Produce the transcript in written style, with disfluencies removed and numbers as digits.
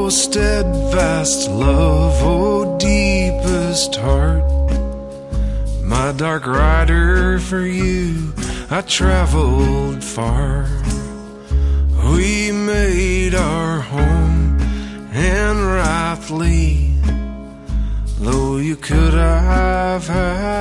oh steadfast love, oh deepest heart, my dark rider, for you I traveled far. We made our home, and rightly, though you could have had